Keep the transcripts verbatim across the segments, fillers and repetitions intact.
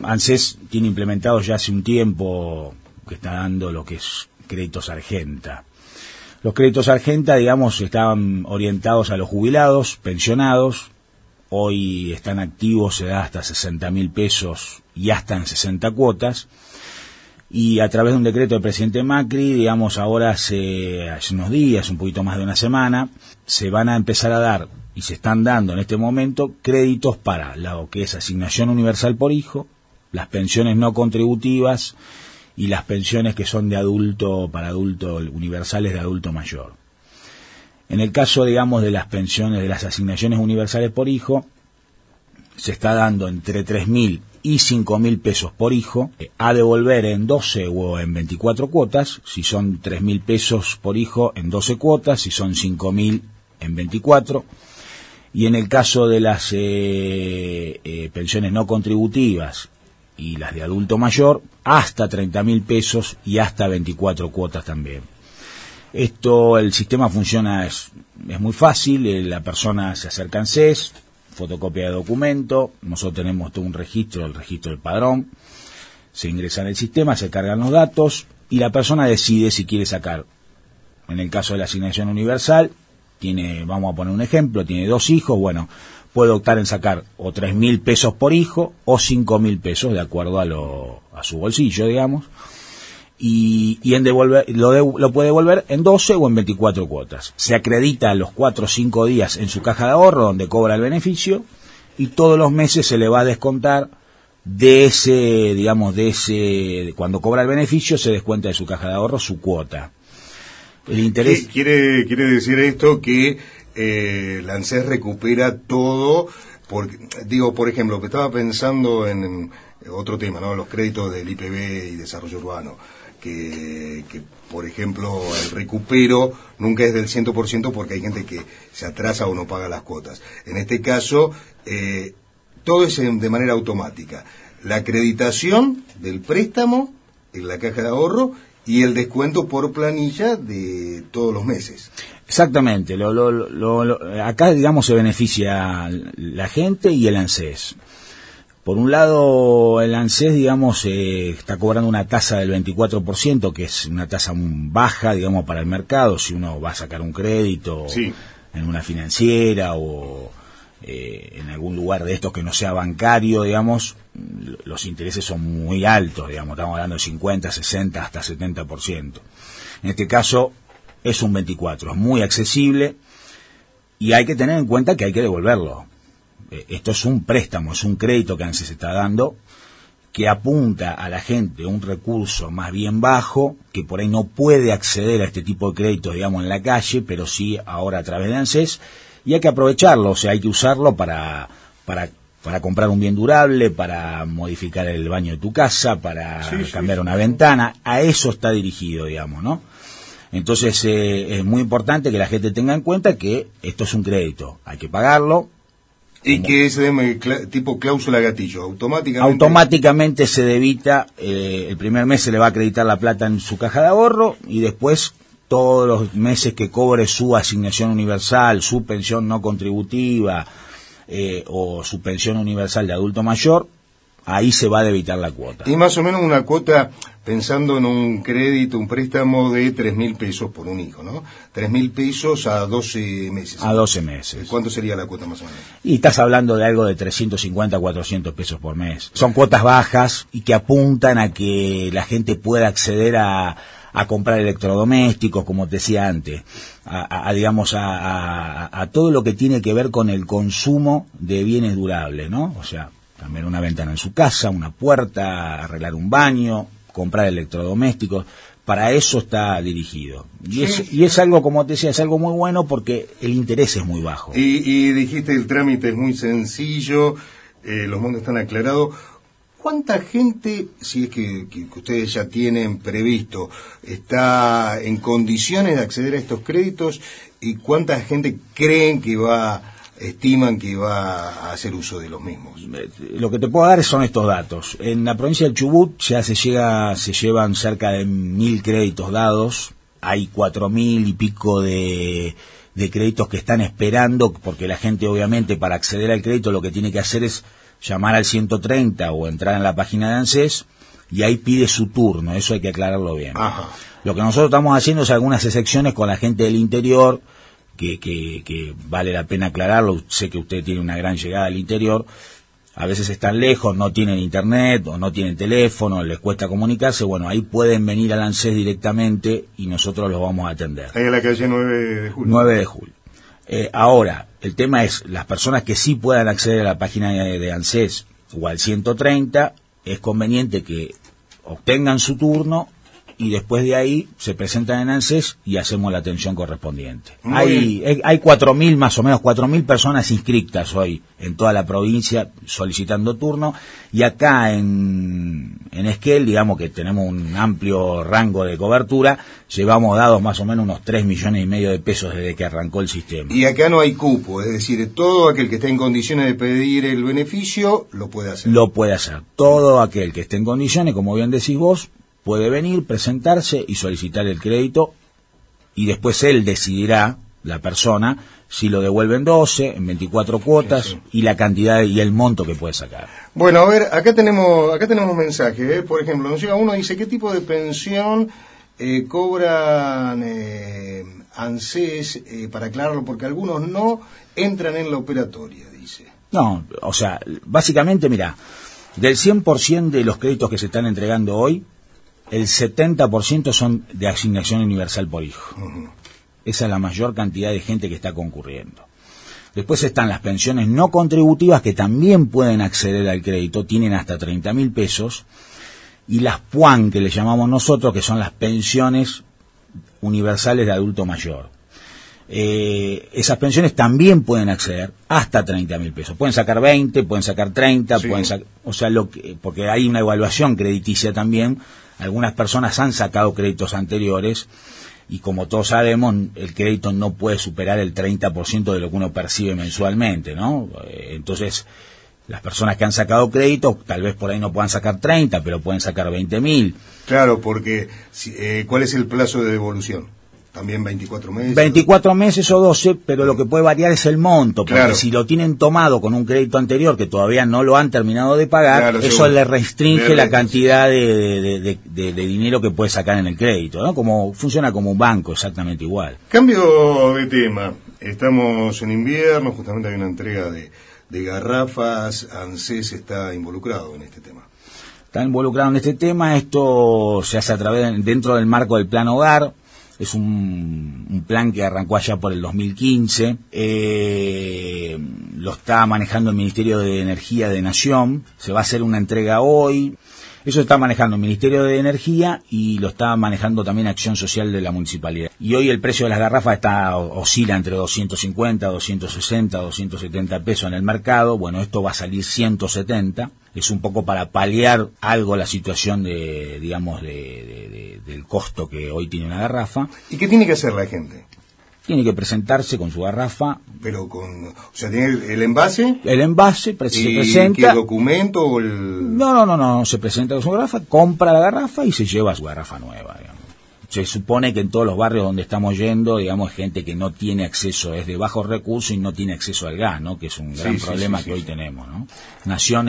ANSES tiene implementado ya hace un tiempo que está dando lo que es créditos Argenta. Los créditos Argenta, digamos, estaban orientados a los jubilados, pensionados. Hoy están activos, se da hasta sesenta mil pesos y hasta en sesenta cuotas. Y a través de un decreto del presidente Macri, digamos, ahora hace, hace unos días, un poquito más de una semana, se van a empezar a dar, y se están dando en este momento, créditos para lo que es asignación universal por hijo, las pensiones no contributivas y las pensiones que son de adulto, para adulto, universales de adulto mayor. En el caso, digamos, de las pensiones, de las asignaciones universales por hijo, se está dando entre tres mil y cinco mil pesos por hijo, a devolver en doce o en veinticuatro cuotas, si son tres mil pesos por hijo en doce cuotas, si son cinco mil en veinticuatro, y en el caso de las eh, eh, pensiones no contributivas y las de adulto mayor, hasta treinta mil pesos y hasta veinticuatro cuotas también. Esto, el sistema funciona, es, es muy fácil, eh, la persona se acerca a ANSES, fotocopia de documento, nosotros tenemos todo un registro, el registro del padrón, se ingresa en el sistema, se cargan los datos y la persona decide si quiere sacar. En el caso de la asignación universal, tiene, vamos a poner un ejemplo, tiene dos hijos, bueno, puede optar en sacar o tres mil pesos por hijo o cinco mil pesos, de acuerdo a, lo, a su bolsillo, digamos, y, y en devolver, lo, de, lo puede devolver en doce o en veinticuatro cuotas. Se acredita los cuatro o cinco días en su caja de ahorro, donde cobra el beneficio, y todos los meses se le va a descontar de ese, digamos, de ese, de cuando cobra el beneficio, se descuenta de su caja de ahorro su cuota. El interés... Quiere, quiere decir esto que eh, la ANSES recupera todo, porque, digo, por ejemplo, que estaba pensando en, en otro tema, ¿no? Los créditos del I P B y desarrollo urbano, que, que por ejemplo, el recupero nunca es del cien por ciento porque hay gente que se atrasa o no paga las cuotas. En este caso, eh, todo es de manera automática. La acreditación del préstamo en la caja de ahorro y el descuento por planilla de todos los meses. Exactamente, lo, lo, lo, lo, acá, digamos, se beneficia la gente y el ANSES. Por un lado, el ANSES, digamos, eh, está cobrando una tasa del veinticuatro por ciento, que es una tasa baja, digamos, para el mercado, si uno va a sacar un crédito sí. en una financiera o eh, en algún lugar de estos que no sea bancario, digamos, los intereses son muy altos, digamos, estamos hablando de cincuenta, sesenta, hasta setenta por ciento. En este caso es un veinticuatro, es muy accesible y hay que tener en cuenta que hay que devolverlo. Esto es un préstamo, es un crédito que ANSES está dando, que apunta a la gente un recurso más bien bajo, que por ahí no puede acceder a este tipo de créditos, digamos, en la calle, pero sí ahora a través de ANSES, y hay que aprovecharlo, o sea, hay que usarlo para, para, para comprar un bien durable, para modificar el baño de tu casa, para sí, cambiar sí, una sí. ventana, a eso está dirigido, digamos, ¿no? Entonces eh, es muy importante que la gente tenga en cuenta que esto es un crédito, hay que pagarlo. Y que es de tipo cláusula gatillo, automáticamente... Automáticamente se debita, eh, el primer mes se le va a acreditar la plata en su caja de ahorro y después todos los meses que cobre su asignación universal, su pensión no contributiva eh, o su pensión universal de adulto mayor, ahí se va a debitar la cuota. Y más o menos una cuota, pensando en un crédito, un préstamo de tres mil pesos por un hijo, ¿no? Tres mil pesos a doce meses. A doce meses. ¿Cuánto sería la cuota más o menos? Y estás hablando de algo de trescientos cincuenta, cuatrocientos pesos por mes. Son cuotas bajas y que apuntan a que la gente pueda acceder a, a comprar electrodomésticos, como te decía antes, a, a, a digamos, a, a, a todo lo que tiene que ver con el consumo de bienes durables, ¿no? O sea, cambiar una ventana en su casa, una puerta, arreglar un baño, comprar electrodomésticos, para eso está dirigido. Y es, y es algo, como te decía, es algo muy bueno porque el interés es muy bajo. Y, y dijiste el trámite es muy sencillo, eh, los montos están aclarados. ¿Cuánta gente, si es que, que, que ustedes ya tienen previsto, está en condiciones de acceder a estos créditos y cuánta gente creen que va estiman que va a hacer uso de los mismos? Lo que te puedo dar son estos datos. En la provincia del Chubut ya se llega, se llevan cerca de mil créditos dados, hay cuatro mil y pico de, de créditos que están esperando, porque la gente obviamente para acceder al crédito lo que tiene que hacer es llamar al ciento treinta o entrar en la página de ANSES y ahí pide su turno, eso hay que aclararlo bien. Ajá. Lo que nosotros estamos haciendo es algunas excepciones con la gente del interior, que, que, que vale la pena aclararlo. Sé que usted tiene una gran llegada al interior, a veces están lejos, no tienen internet o no tienen teléfono, les cuesta comunicarse. Bueno, ahí pueden venir al ANSES directamente y nosotros los vamos a atender. Ahí en la calle nueve de julio. nueve de julio. Eh, ahora, el tema es, las personas que sí puedan acceder a la página de, de ANSES o al ciento treinta, es conveniente que obtengan su turno y después de ahí se presentan en ANSES y hacemos la atención correspondiente. Muy Hay hay, hay cuatro mil, más o menos cuatro mil personas inscritas hoy en toda la provincia solicitando turno, y acá en, en Esquel, digamos que tenemos un amplio rango de cobertura, llevamos dados más o menos unos tres millones y medio de pesos desde que arrancó el sistema. Y acá no hay cupo, es decir, todo aquel que esté en condiciones de pedir el beneficio lo puede hacer. Lo puede hacer. Todo aquel que esté en condiciones, como bien decís vos, puede venir, presentarse y solicitar el crédito, y después él decidirá, la persona, si lo devuelve en doce, en veinticuatro cuotas, sí, sí. y la cantidad y el monto que puede sacar. Bueno, a ver, acá tenemos acá tenemos mensajes, ¿eh? Por ejemplo, nos llega uno, dice, ¿qué tipo de pensión eh, cobran eh, ANSES, eh, para aclararlo, porque algunos no entran en la operatoria, dice? No, o sea, básicamente, mira, del cien por ciento de los créditos que se están entregando hoy, el setenta por ciento son de asignación universal por hijo. Uh-huh. Esa es la mayor cantidad de gente que está concurriendo. Después están las pensiones no contributivas, que también pueden acceder al crédito, tienen hasta treinta mil pesos, y las P U A N, que le llamamos nosotros, que son las pensiones universales de adulto mayor. Eh, esas pensiones también pueden acceder hasta treinta mil pesos. Pueden sacar veinte, pueden sacar treinta, sí. pueden sacar, o sea, lo que, porque hay una evaluación crediticia también. Algunas personas han sacado créditos anteriores y, como todos sabemos, el crédito no puede superar el treinta por ciento de lo que uno percibe mensualmente, ¿no? Entonces, las personas que han sacado créditos, tal vez por ahí no puedan sacar treinta, pero pueden sacar veinte mil. Claro, porque eh, ¿cuál es el plazo de devolución? ¿También veinticuatro meses? veinticuatro meses o doce, pero lo que puede variar es el monto, porque claro. si lo tienen tomado con un crédito anterior que todavía no lo han terminado de pagar, claro, eso seguro. le restringe le la cantidad de, de, de, de, de dinero que puede sacar en el crédito, ¿no? Como funciona como un banco, exactamente igual. Cambio de tema. Estamos en invierno, justamente hay una entrega de, de garrafas. ANSES está involucrado en este tema. Está involucrado en este tema. Esto se hace a través, dentro del marco del Plan Hogar. Es un, un plan que arrancó allá por el dos mil quince, eh, lo está manejando el Ministerio de Energía de Nación, se va a hacer una entrega hoy, eso está manejando el Ministerio de Energía y lo está manejando también Acción Social de la Municipalidad. Y hoy el precio de las garrafas está oscila entre doscientos cincuenta, doscientos sesenta, doscientos setenta pesos en el mercado. Bueno, esto va a salir ciento setenta. Es un poco para paliar algo la situación de, digamos, de, de, de, del costo que hoy tiene una garrafa. ¿Y qué tiene que hacer la gente? Tiene que presentarse con su garrafa. Pero con, o sea, tiene el, el envase. El envase, pre- se presenta. ¿Qué documento o el...? No, no, no, no, se presenta con su garrafa, compra la garrafa y se lleva su garrafa nueva, digamos. Se supone que en todos los barrios donde estamos yendo, digamos, gente que no tiene acceso, es de bajos recursos y no tiene acceso al gas, ¿no? Que es un gran sí, problema sí, sí, que sí, hoy sí. tenemos, ¿no? Nación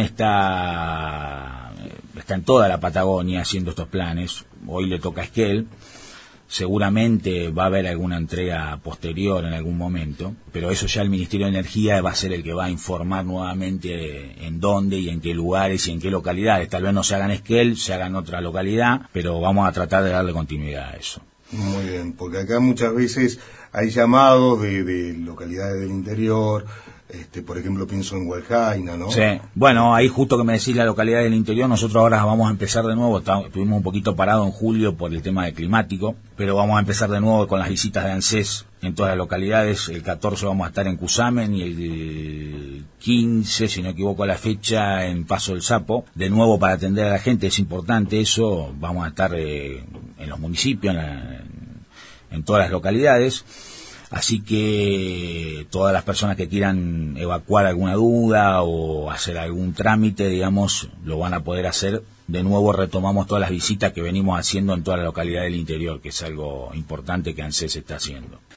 está, está en toda la Patagonia haciendo estos planes. Hoy le toca a Esquel. Seguramente va a haber alguna entrega posterior en algún momento, pero eso ya el Ministerio de Energía va a ser el que va a informar nuevamente en dónde y en qué lugares y en qué localidades. Tal vez no se haga en Esquel, se haga en otra localidad, pero vamos a tratar de darle continuidad a eso. Muy bien, porque acá muchas veces hay llamados de, de localidades del interior. Este, por ejemplo, pienso en Hualjaina, ¿no? Sí, bueno, ahí justo que me decís la localidad del interior, nosotros ahora vamos a empezar de nuevo, estuvimos un poquito parados en julio por el tema de climático, pero vamos a empezar de nuevo con las visitas de ANSES en todas las localidades. El catorce vamos a estar en Cusamen y el quince, si no equivoco la fecha, en Paso del Sapo, de nuevo para atender a la gente. Es importante eso, vamos a estar eh, en los municipios, en, la, en, en todas las localidades. Así que todas las personas que quieran evacuar alguna duda o hacer algún trámite, digamos, lo van a poder hacer. De nuevo retomamos todas las visitas que venimos haciendo en toda la localidad del interior, que es algo importante que ANSES está haciendo.